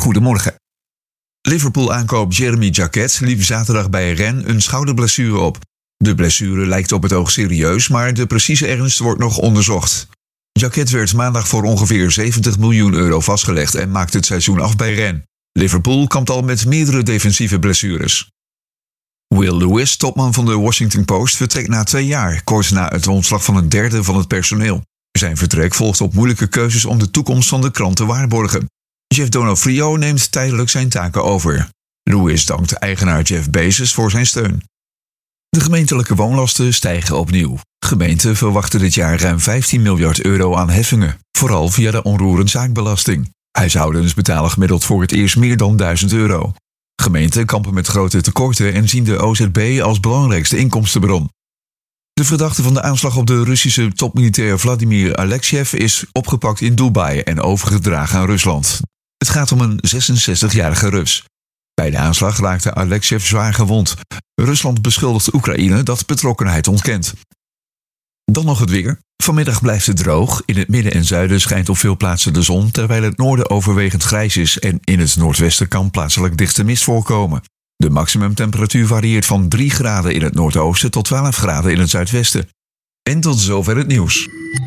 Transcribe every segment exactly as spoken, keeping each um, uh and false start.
Goedemorgen. Liverpool-aankoop Jeremy Jacquet liep zaterdag bij Rennes een schouderblessure op. De blessure lijkt op het oog serieus, maar de precieze ernst wordt nog onderzocht. Jacquet werd maandag voor ongeveer zeventig miljoen euro vastgelegd en maakt het seizoen af bij Rennes. Liverpool kampt al met meerdere defensieve blessures. Will Lewis, topman van de Washington Post, vertrekt na twee jaar, kort na het ontslag van een derde van het personeel. Zijn vertrek volgt op moeilijke keuzes om de toekomst van de krant te waarborgen. Jeff Donofrio neemt tijdelijk zijn taken over. Lewis dankt eigenaar Jeff Bezos voor zijn steun. De gemeentelijke woonlasten stijgen opnieuw. Gemeenten verwachten dit jaar ruim vijftien miljard euro aan heffingen, vooral via de onroerenzaakbelasting. Huishoudens betalen gemiddeld voor het eerst meer dan duizend euro. Gemeenten kampen met grote tekorten en zien de O Z B als belangrijkste inkomstenbron. De verdachte van de aanslag op de Russische topmilitair Vladimir Alexeyev is opgepakt in Dubai en overgedragen aan Rusland. Het gaat om een zesenzestigjarige Rus. Bij de aanslag raakte Alexeyev zwaar gewond. Rusland beschuldigt Oekraïne dat betrokkenheid ontkent. Dan nog het weer. Vanmiddag blijft het droog. In het midden en zuiden schijnt op veel plaatsen de zon, terwijl het noorden overwegend grijs is en in het noordwesten kan plaatselijk dichte mist voorkomen. De maximumtemperatuur varieert van drie graden in het noordoosten tot twaalf graden in het zuidwesten. En tot zover het nieuws.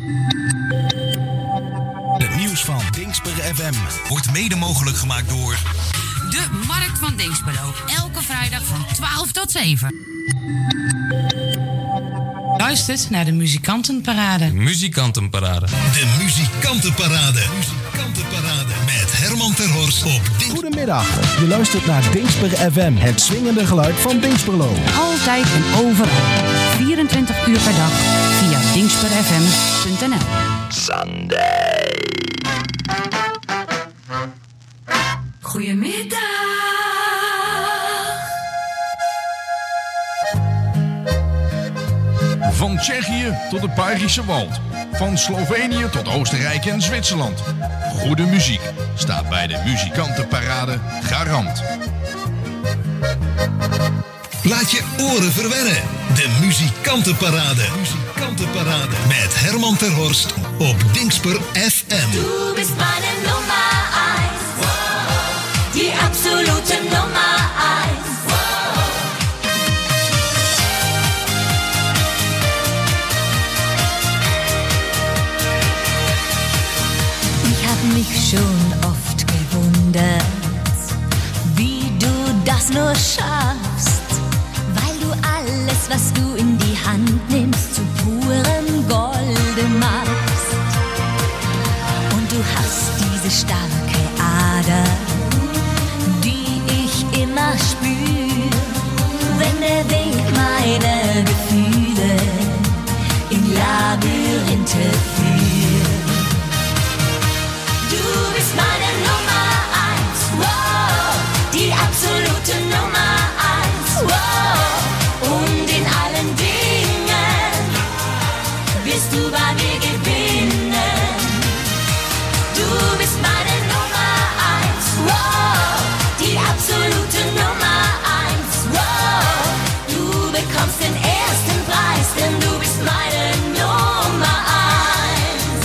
Het nieuws van Dingsper F M wordt mede mogelijk gemaakt door de Markt van Dinxperlo. Elke vrijdag van twaalf tot zeven. Luistert naar de Muzikantenparade. Muzikantenparade. De Muzikantenparade. Muzikantenparade met Herman ter Horst op Dings. Goedemiddag, je luistert naar Dingsper F M, het swingende geluid van Dinxperlo. Altijd en overal. vierentwintig uur per dag via dingsper f m punt n l. Sunday. Goedemiddag. Van Tsjechië tot het Bayerische Wald. Van Slovenië tot Oostenrijk en Zwitserland. Goede muziek staat bij de Muzikantenparade garant. Laat je oren verwennen. De Muzikantenparade. Muzikantenparade met Herman ter Horst op Dingsper F M. Du bist meine Nummer eins. Die absolute Nummer eins. Ich hab mich schon oft gewundert, wie du das nur schaffst, weil du alles, was du in die Hand nimmst, zu purem Golde machst. Und du hast diese starke Ader, die ich immer spür, wenn der Weg meiner Gefühle in Labyrinthe führt. Du bist meine Nummer eins, wow, die absolute Nummer eins, wow. Und in allen Dingen wirst du bei mir gewinnen. Du bist meine Nummer eins, wow, die absolute Nummer eins, wow. Du bekommst den ersten Preis, denn du bist meine Nummer eins.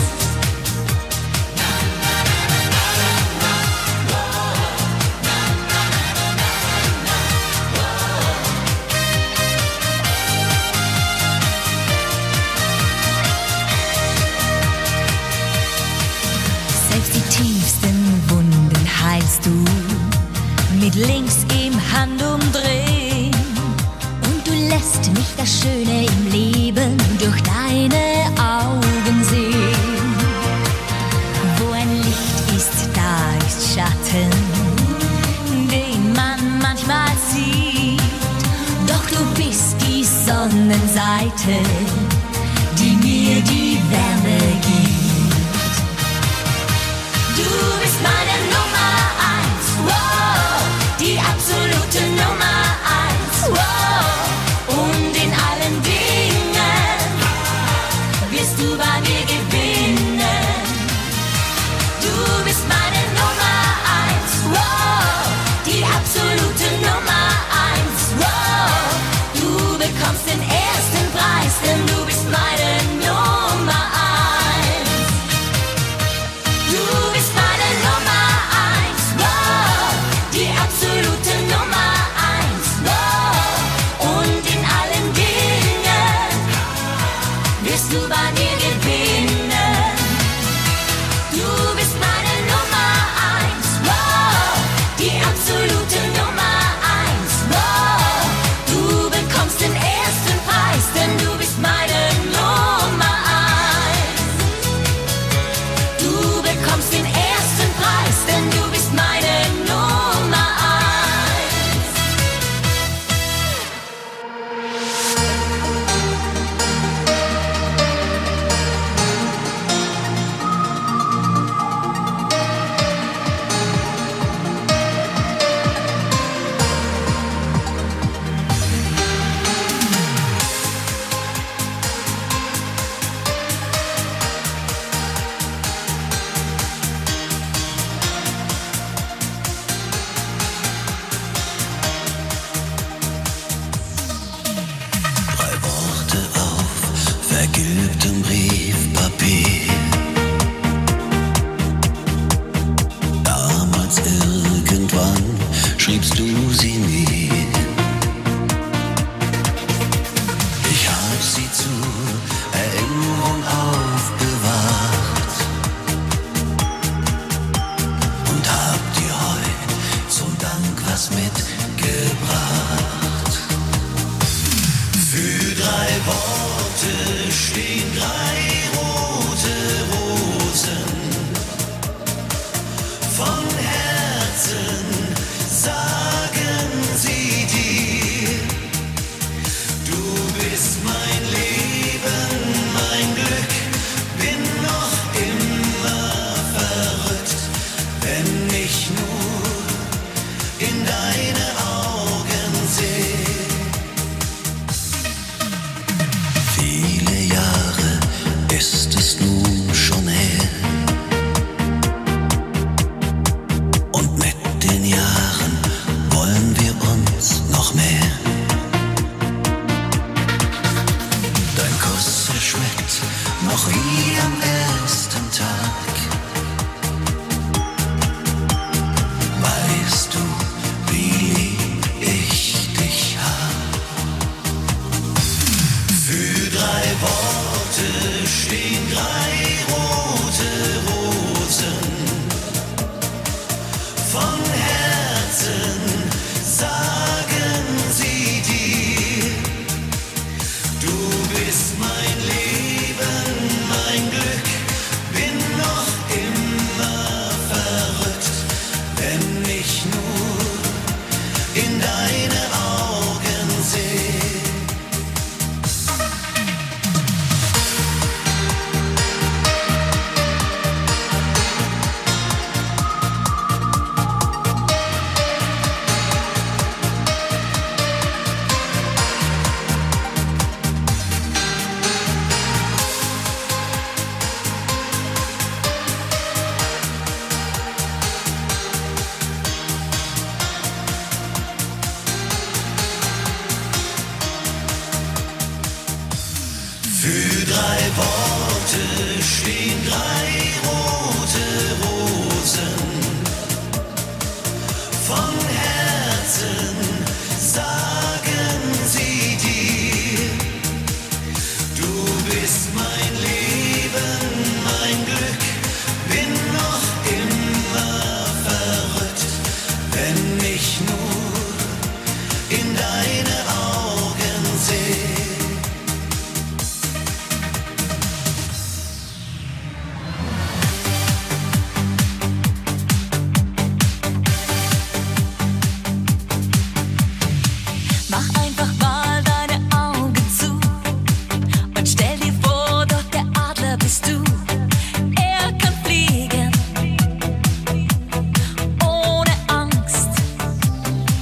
Selbst die tiefsten Wunden heilst du mit links im Handumdrehen. Und du lässt mich das Schöne im Leben durch deine Augen sehen. Wo ein Licht ist, da ist Schatten, den man manchmal sieht. Doch du bist die Sonnenseite, die mir die Wärme gibt. Du bist meine Nummer eins, wow, die absolute Nummer eins, wow. Und in allen Dingen wirst du bei mir gewinnen. Du bist meine Nummer eins, wow, die absolute Nummer eins, wow. Du bekommst den ersten Preis, denn du Ohne Angst.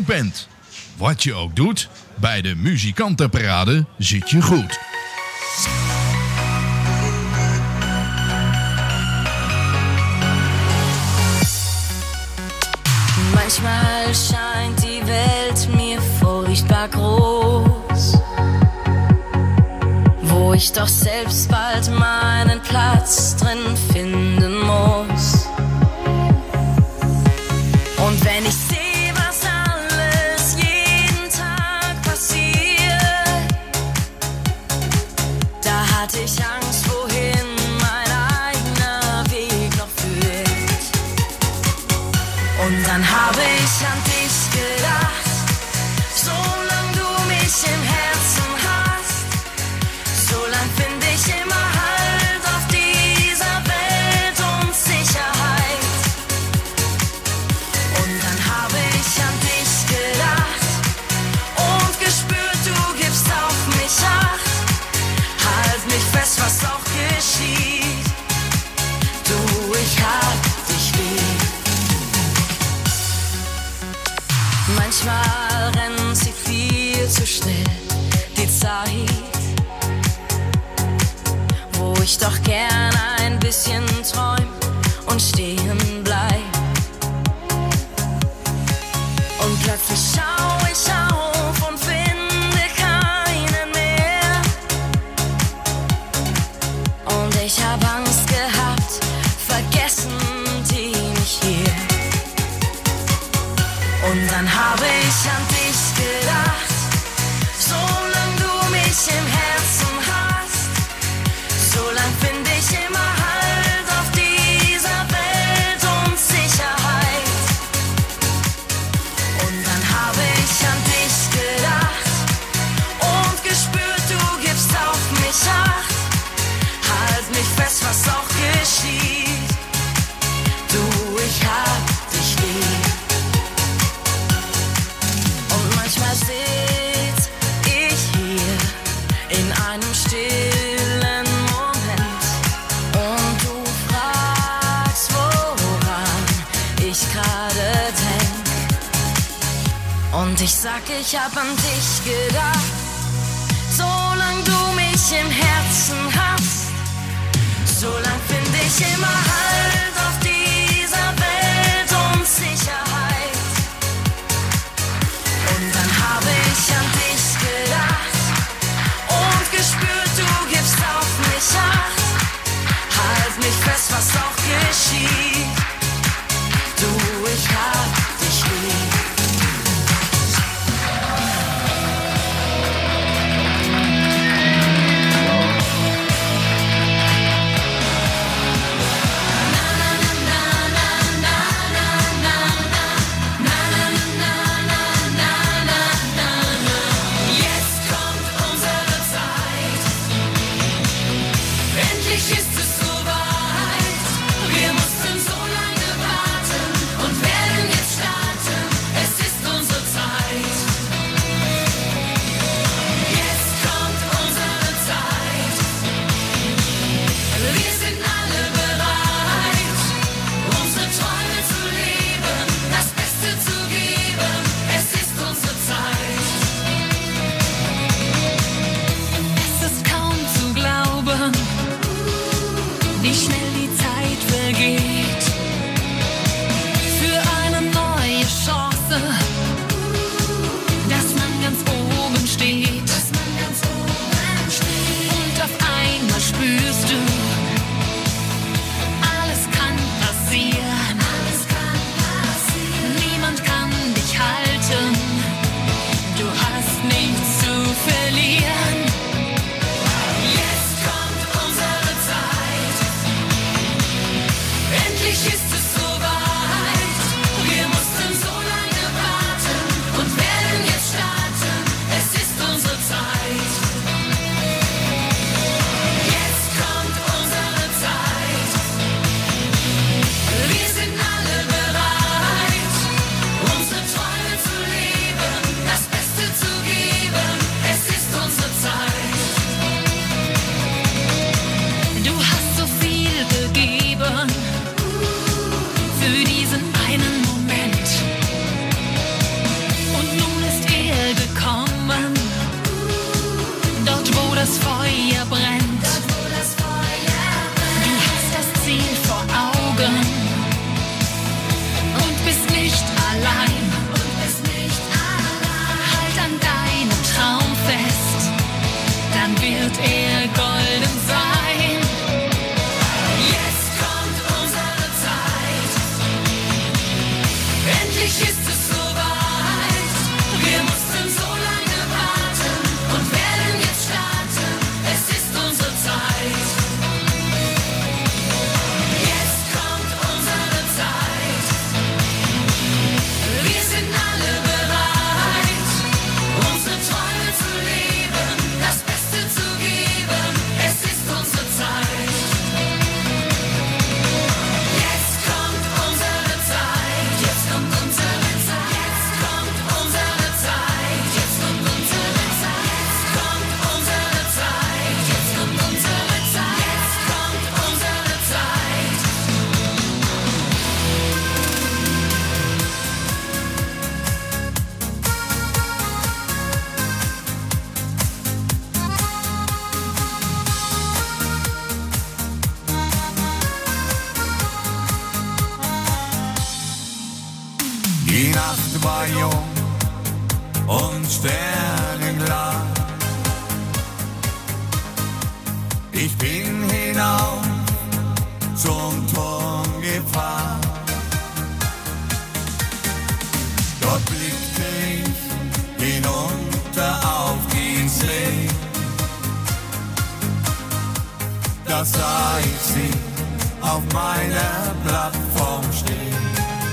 bent. Wat je ook doet, bij de Muzikantenparade zit je goed. Manchmal scheint die Welt mir furchtbar groß, wo ich doch selbst bald meinen Platz drin finden muss. Und wenn ich sehe, was alles jeden Tag passiert, da hatte ich Angst, wohin mein eigener Weg noch führt. Und dann habe ich an dich gedacht, solange du mich im Herzen hast, solange finde ich immer Halt auf dieser Welt und Sicherheit. Und dann habe ich an dich gedacht und gespürt, du gibst auf mich Acht. Halt mich fest, was auch geschieht, du, ich hab dich lieb. Manchmal rennt sie viel zu schnell, die Zeit, wo ich doch gern ein bisschen träum und stehen bleib. Und plötzlich schau ich auf und finde keinen mehr. Und ich hab Angst gehabt, vergessen die mich hier. Und dann habe ich an dich gedacht, solange du mich im Herzen hast, solange finde ich immer Halt auf dieser Welt und Sicherheit. Und dann habe ich an dich gedacht und gespürt, du gibst auf mich Acht. Halt mich fest, was auch geschieht, du, ich hab dich lieb. Und manchmal sitz ich hier in einem stillen Moment und du fragst, woran ich gerade denk. Und ich sag, ich hab an dich gedacht, solange du mich im Herzen hast, solange finde ich immer Halt auf dieser Welt und Sicherheit. Und dann habe ich an dich gedacht und gespürt, du gibst auf mich Acht. Halt mich fest, was auch geschieht, du, ich hab dich lieb. das Feuer brennt. Du hast das Ziel vor Augen und bist nicht allein. Halt an deinem Traum fest, dann wird er golden sein. Jetzt kommt unsere Zeit, endlich ist es soweit. Wir mussten so lange warten und werden jetzt starten, es ist unsere Zeit. Jetzt kommt unsere Zeit, wir sind alle bereit, unsere Träume zu leben, das Beste zu geben, es ist unsere Zeit. Jetzt kommt unsere Zeit, jetzt kommt unsere Zeit, jetzt kommt unsere Zeit, jetzt kommt unsere Zeit, jetzt kommt unsere Zeit, jetzt kommt unsere Zeit, jetzt kommt unsere Zeit. Die Nacht war jung und sternenklar. Ich bin hinauf zum Turm gefahren. Dort blickte ich hinunter auf die See. Da sah ich sie auf meiner Plattform stehen.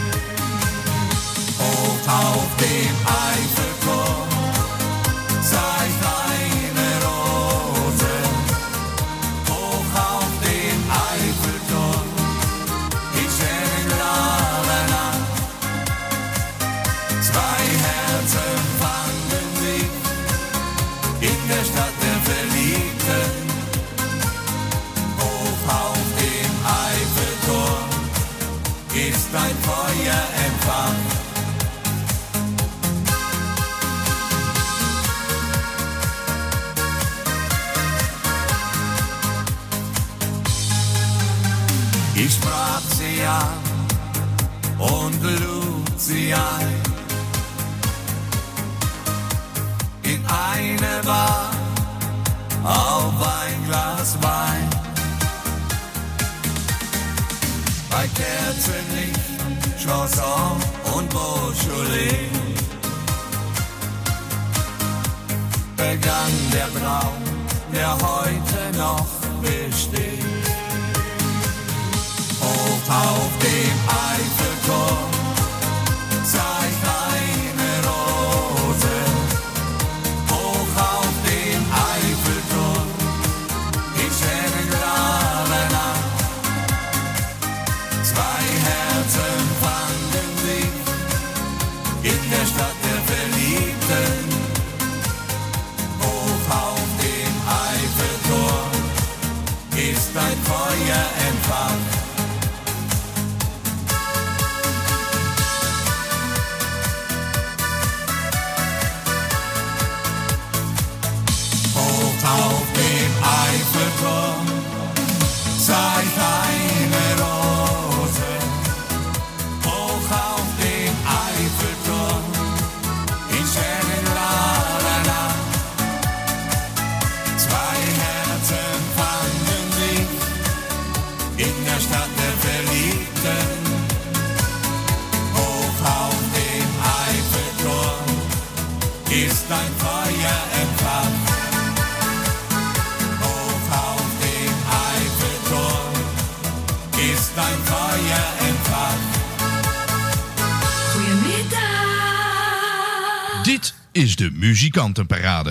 Hoch auf dem Eiffelturm sah ich eine Rose. Hoch auf dem Eiffelturm in sternenklarer Nacht. Zwei Herzen fanden sich in der Stadt der Verliebten. Hoch auf dem Eiffelturm ist ein Feuer entfacht. Ich sprach sie an und lud sie ein in eine Bar auf ein Glas Wein. Bei Kerzenlicht, Chanson und Beaujolais begann der Traum, der heute noch besteht. Hoch auf dem Eiffelturm sah ich eine Rose. Hoch auf dem Eiffelturm in sternenklarer Nacht. Zwei Herzen fanden sich in der Stadt der Verliebten. Hoch auf dem Eiffelturm ist ein Feuer entfacht. Auf dem Eiffelturm sah ich eine Rose. Hoch auf dem Eiffelturm in sternenklarer Nacht. Zwei Herzen fanden sich in der Stadt der Verliebten. Hoch auf dem Eiffelturm ist ein Feuer entfacht. Ist ein Feuer entfacht. Goedemiddag. Dit is de Muzikantenparade.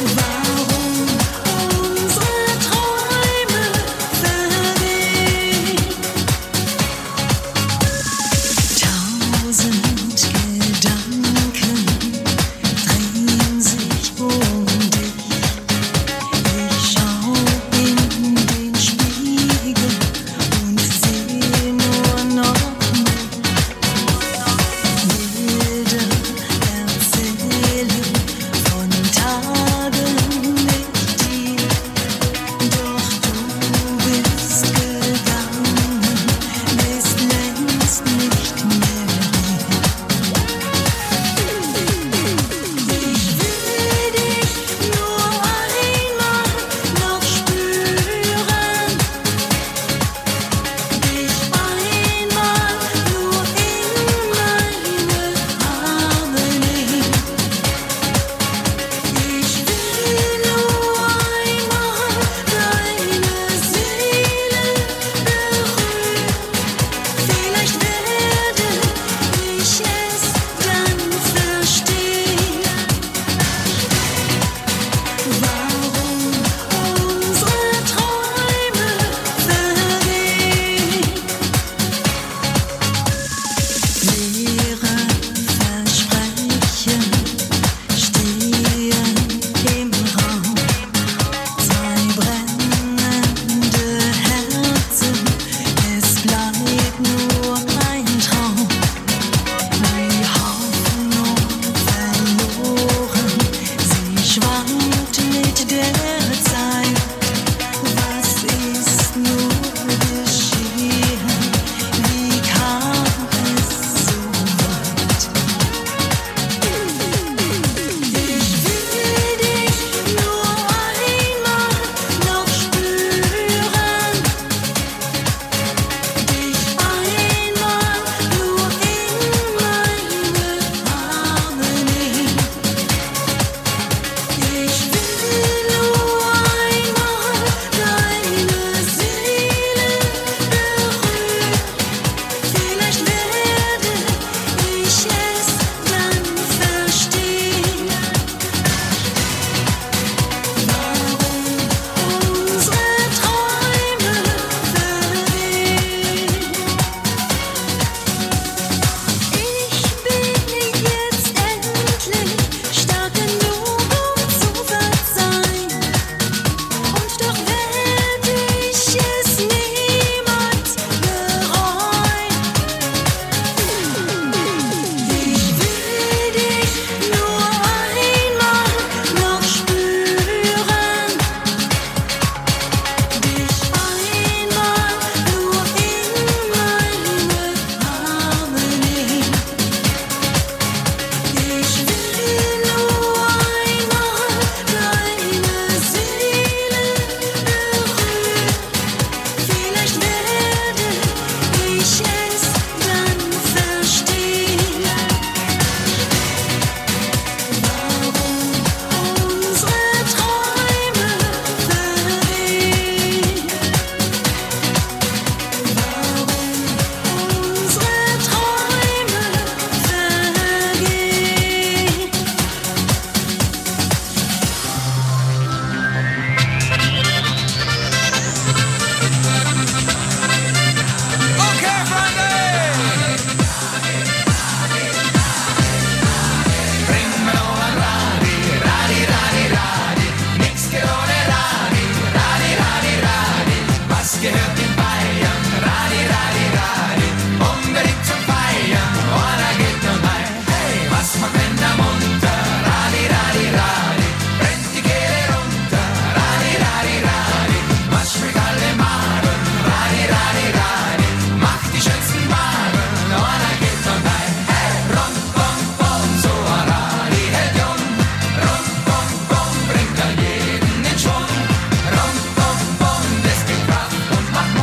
Macht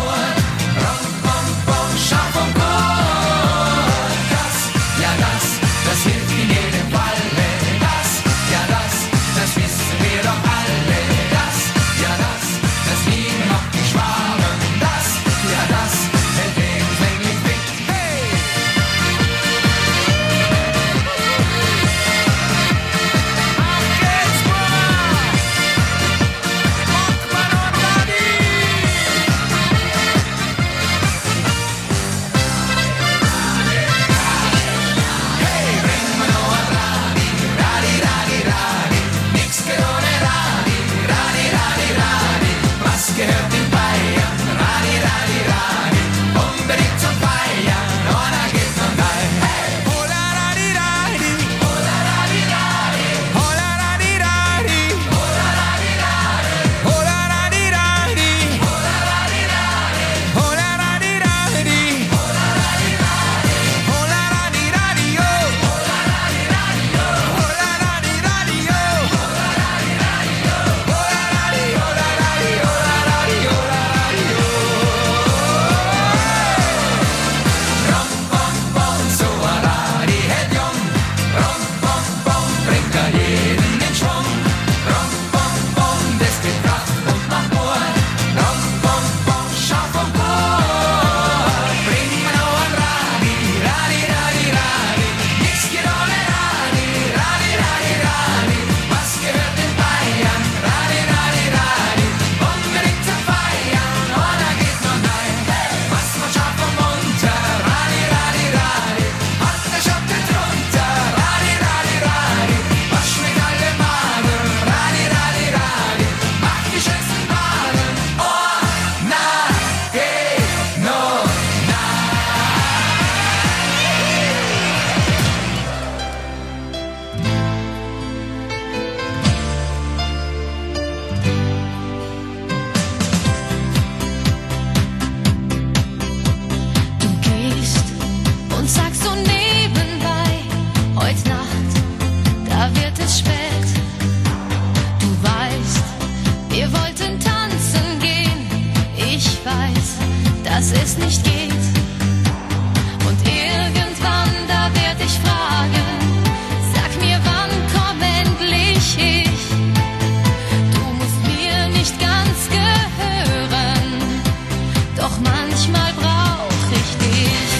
es nicht geht. Und irgendwann, da werd ich fragen, sag mir, wann komm endlich ich? Du musst mir nicht ganz gehören, doch manchmal brauch ich dich.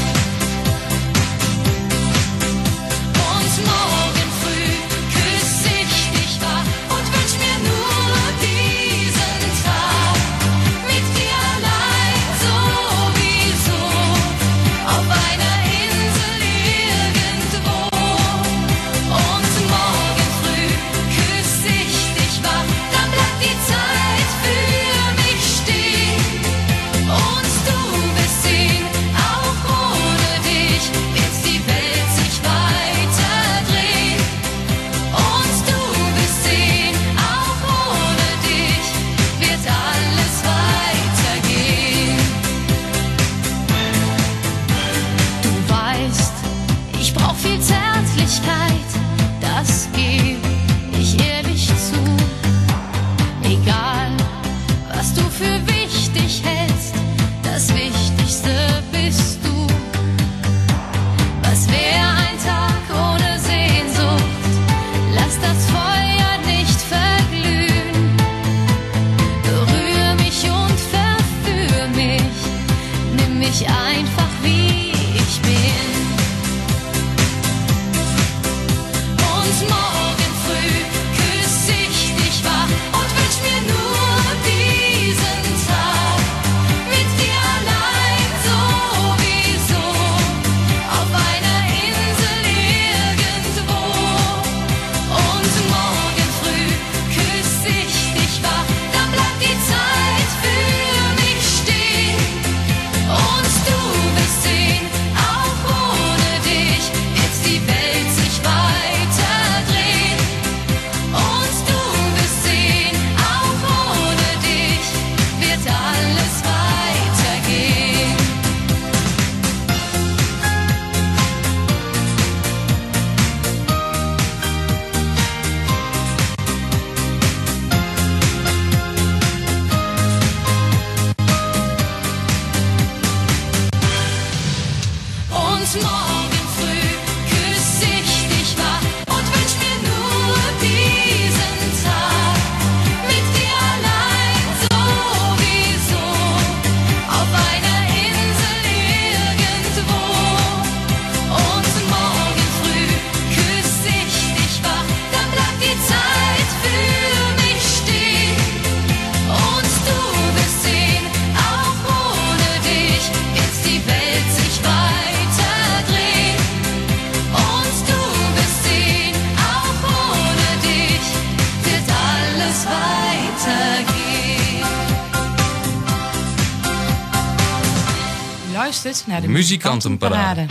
Und morgen früh küss ich dich wach und wünsch mir nur diesen Tag mit dir allein sowieso auf einer Insel irgendwo. Und morgen früh küss ich dich wach, dann bleibt die Zeit für mich stehen. Und du wirst sehen, auch ohne dich wird die Welt sich weiter drehen. Und du wirst sehen, auch ohne dich wird alles weitergehen. Du weißt, ich brauch viel Zärtlichkeit, das geb ich ehrlich zu. Egal, was du für wichtig hältst, das Wichtigste bist du. Was wär ein Tag ohne Sehnsucht? Lass das Feuer nicht verglühen. Berühr mich und verführ mich, nimm mich einfach wie ich bin. Und morgen früh küss ich dich wach und wünsch mir nur diesen Tag mit dir allein sowieso auf einer Insel irgendwo. Und morgen früh küss ich dich wach, dann bleibt die Zeit für mich stehen. Und du wirst sehen, auch ohne dich wird die Welt sich weiter drehen. Und du wirst sehen, auch ohne dich wird alles weitergehen. Und morgen früh küss ich dich wach und wünsch mir nur diesen Tag mit dir allein sowieso auf einer Insel irgendwo. Und morgen früh küss ich dich wach, dann bleibt die Zeit für mich stehen. Und du wirst sehen, auch ohne dich wird die Welt sich weiter drehen. Und du wirst sehen, auch ohne dich wird alles weitergehen. U luistert naar de Muzikantenparade.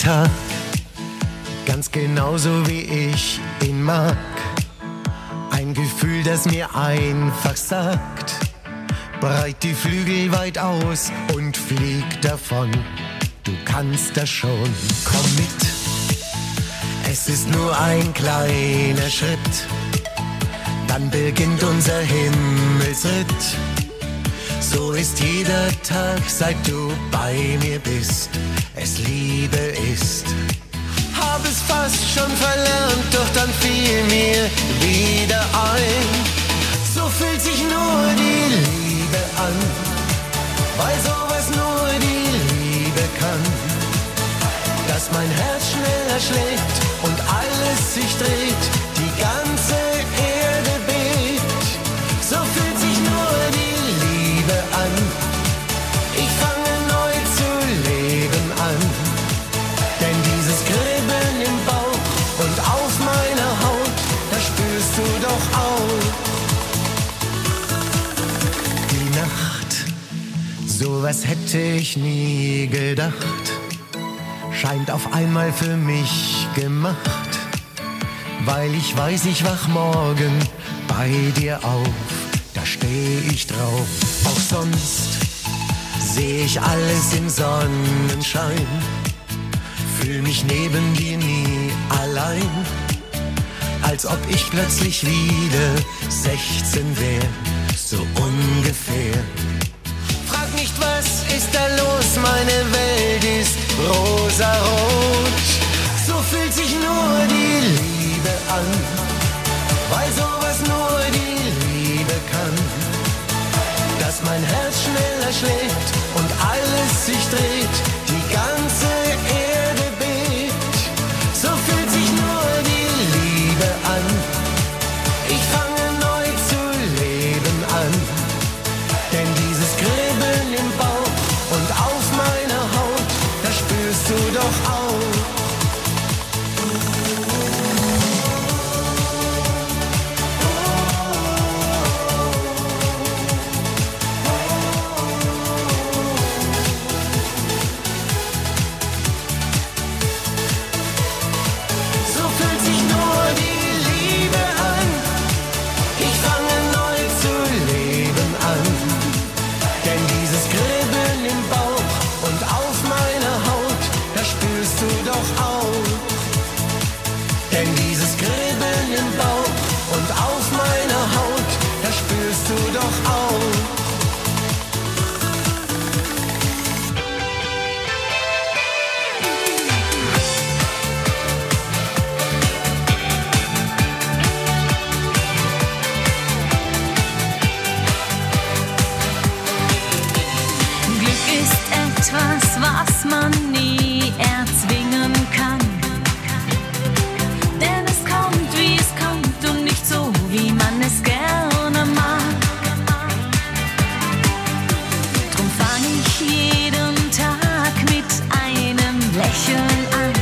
Tag, ganz genauso wie ich ihn mag. Ein Gefühl, das mir einfach sagt, breit die Flügel weit aus und flieg davon. Du kannst das schon, komm mit. Es ist nur ein kleiner Schritt, dann beginnt unser Himmelsritt. So ist jeder Tag, seit du bei mir bist, es Liebe ist. Hab es fast schon verlernt, doch dann fiel mir wieder ein. So fühlt sich nur die Liebe an, weil sowas nur die Liebe kann. Dass mein Herz schneller schlägt und alles sich dreht, die ganze Erde bebt. So fühlt sich nur die Liebe an. Ich fange neu zu leben an, denn dieses Kribbeln im Bauch und auf meiner Haut, das spürst du doch auch. Die Nacht, sowas hätte ich nie gedacht, scheint auf einmal für mich gemacht, weil ich weiß, ich wach morgen bei dir auf, da steh ich drauf. Auch sonst seh ich alles im Sonnenschein, fühl mich neben dir nie allein, als ob ich plötzlich wieder sechzehn wär, so ungefähr. Frag nicht, was ist da los, meine Welt ist rosarot. So fühlt sich nur die Liebe an, weil sowas nur die Liebe kann. Dass mein Herz schneller schlägt und alles sich dreht, die ganze Erde bebt. So fühlt sich nur die Liebe an. Ich fange neu zu leben an, denn dieses Kribbeln im Bauch und auf meiner Haut, das spürst du doch auch. So fühlt sich nur die Liebe an. Ich fange neu zu leben an, denn dieses Kribbeln im Bauch und auf meiner Haut, das spürst du doch auch. Denn dieses Kribbeln im Bauch und auf meiner Haut, das spürst du doch auch. Glück ist etwas, was man nie erzwingen kann. Denn es kommt, wie es kommt und nicht so, wie man es gerne mag. Drum fang ich jeden Tag mit einem Lächeln an.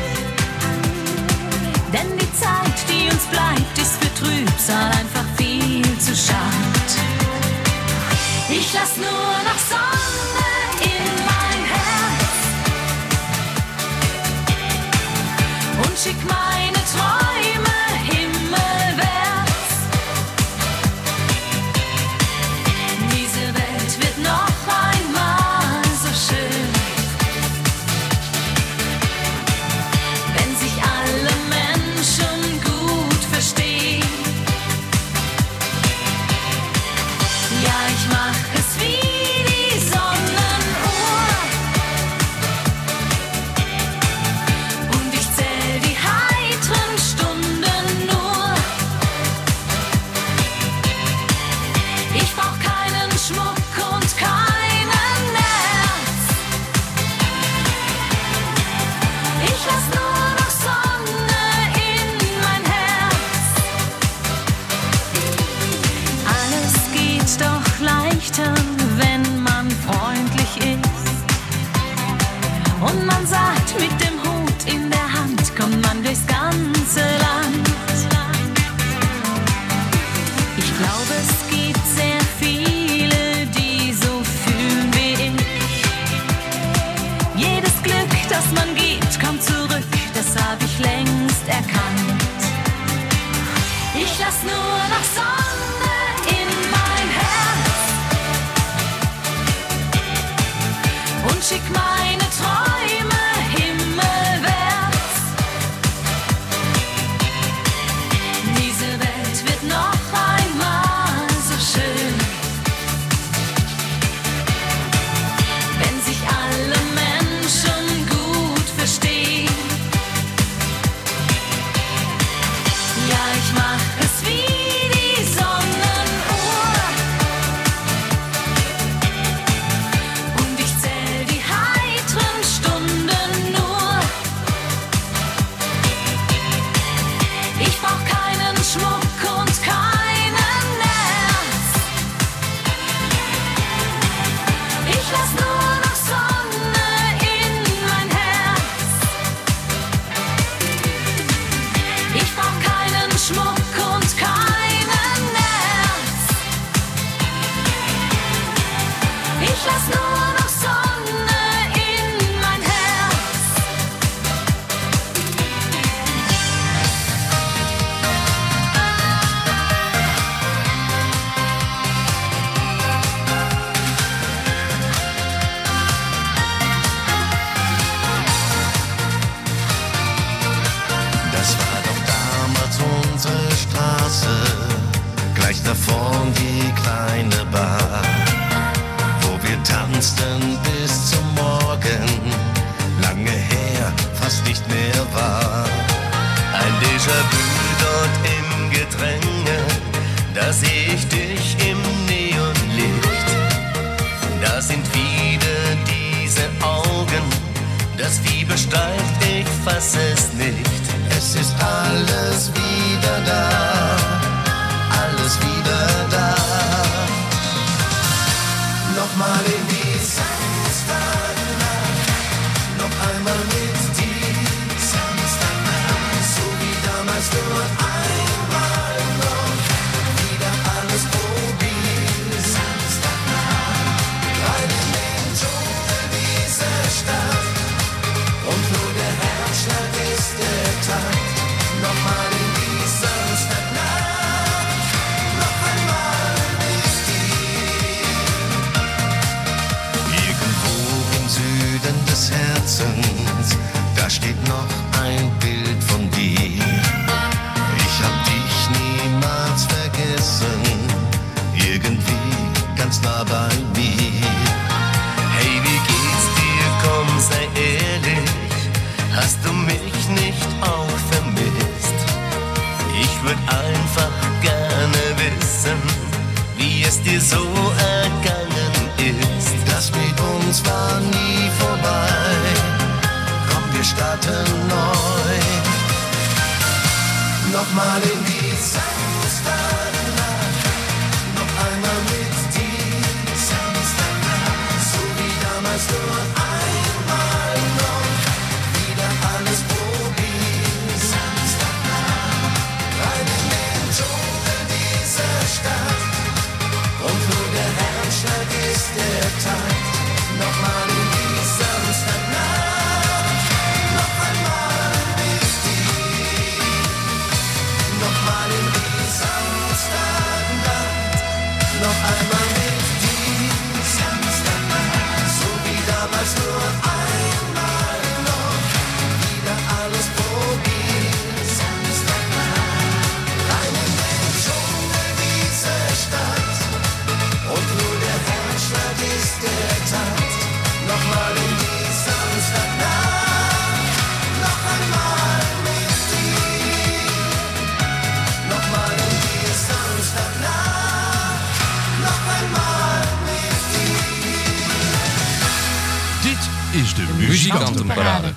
Denn die Zeit, die uns bleibt, ist für Trübsal einfach viel zu schad. Ich lass nur noch Sonne in mein Herz und schick meine Träume himmelwärts. Diese Welt wird noch einmal so schön, wenn sich alle Menschen gut verstehen. Ja, ich mach es wie die Sonnenuhr und ich zähl die heitren Stunden nur. Ich brauch keinen Schmuck und keinen Nerz. Ich lass nur noch Sonne in mein Herz. Alles geht doch leichter, wenn man freundlich ist. Und man sagt, mit dem Hut in der Hand kommt man durchs ganze Land. Ich glaube, es gibt sehr viele, die so fühlen wie ich. Jedes Glück, das man gibt, kommt zurück erkannt. Ich lass nur noch Sonne in mein Herz und schick meine Träume himmelwärts. Diese Welt wird noch einmal so schön, wenn sich alle Menschen gut verstehen. Ja, ich mach es wie die Sonnenuhr und ich zähl die heitren Stunden nur. Ich brauch keinen Schmuck und keinen Nerz. Ich lass nur noch Sonne in mein Herz. Ich brauch keinen Schmuck und keinen Nerz. Ich lass nur noch Sonne in mein Herz. Das war doch damals unsere Straße, gleich davor die kleine Bar, wo wir tanzten bis zum Morgen, lange her, fast nicht mehr war. Ein Déjà-vu dort im Gedränge, da seh ich dich im Neonlicht. Da sind wieder diese Augen, das Fieber steigt, ich fass es nicht. Es ist alles wieder da, alles wieder da. Nochmal in die Samstagnacht, noch einmal mit dir. Samstagnacht, so wie damals nur einmal noch, wieder alles probieren. Samstagnacht, rein in den Dschungel dieser Stadt. Und nur der Herzschlag ist der Takt. Nochmal in die Samstagnacht, noch einmal mit dir. Irgendwo im Süden des Herzens, da steht noch ein Bild von dir. Ich hab dich niemals vergessen, irgendwie ganz nah bei mir. Hey, wie geht's dir, komm, sei ehrlich, hast du mich nicht auch vermisst? Ich würd einfach gerne wissen, wie es dir so ergangen ist. Das mit uns war nie vorbei, komm, wir starten neu. Nochmal in die Samstagnacht, noch einmal mit dir. Samstagnacht, so wie damals nur einmal noch, wieder alles probieren. Samstagnacht, rein in den Dschungel dieser Stadt. Und nur der Herzschlag ist der Takt. Nochmal in die Samstagnacht, noch einmal mit dir. Nochmal in die Samstagnacht, noch einmal mit dir. Samstagnacht, so wie damals nur einmal noch, wieder alles probieren. Samstagnacht, rein in den Dschungel dieser Stadt. Und nur der Herzschlag ist der Takt. Nochmal in die Samstagnacht, noch einmal mit dir. Nochmal in die Samstagnacht, noch einmal mit dir. Dit is de Muzikantenparade.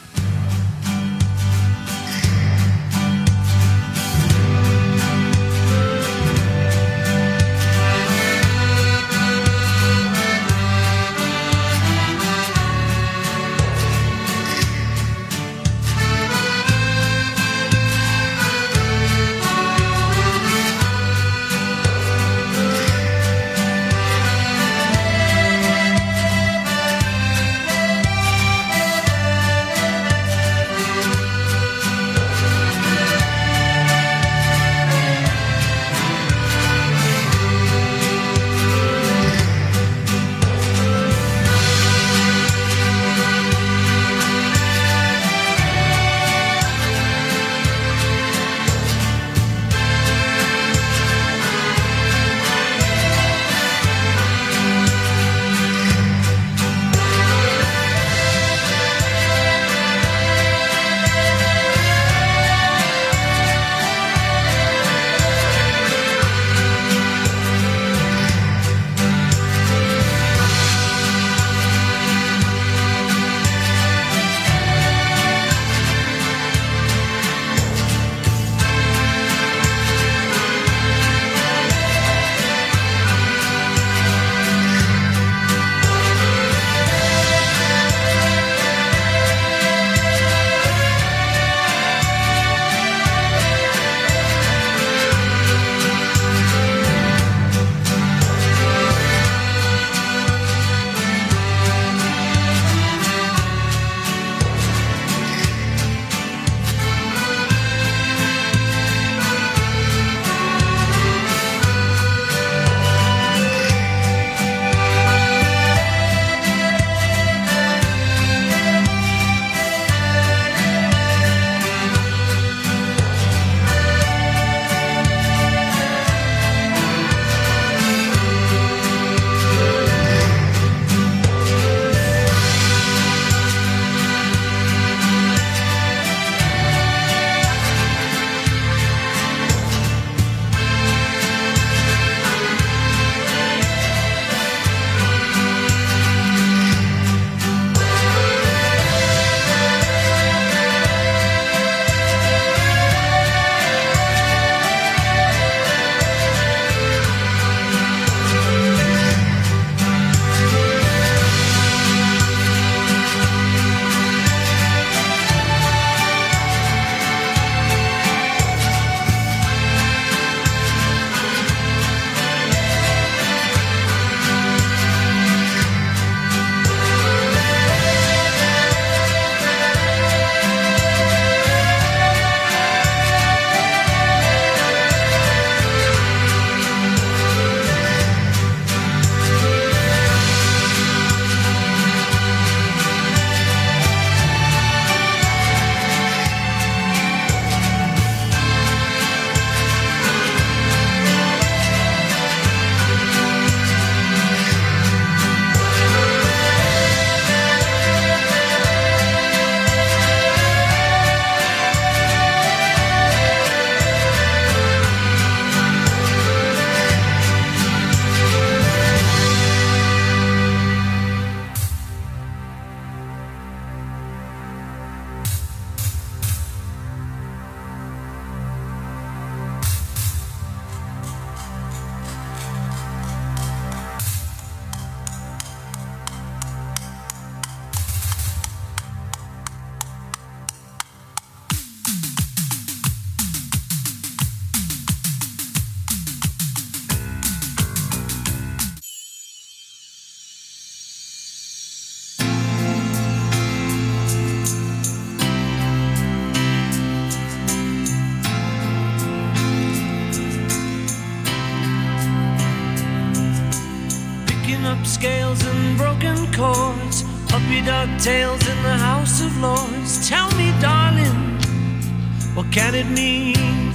and broken chords, puppy dog tails in the House of Lords. Tell me, darling, what can it mean?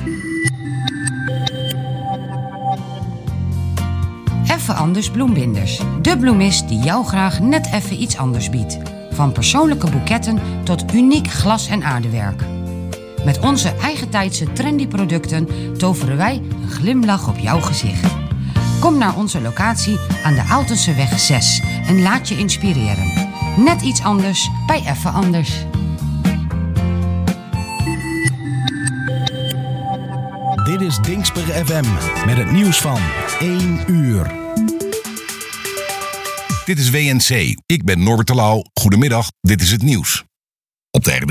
Even Anders bloembinders. De bloemist die jou graag net even iets anders biedt. Van persoonlijke boeketten tot uniek glas- en aardewerk. Met onze eigentijdse trendy producten toveren wij een glimlach op jouw gezicht. Kom naar onze locatie aan de Aaltenseweg zes en laat je inspireren. Net iets anders bij Even Anders. Dit is Dingsper F M met het nieuws van één uur. Dit is W N C. Ik ben Norbert de Lauw. Goedemiddag, dit is het nieuws. Op de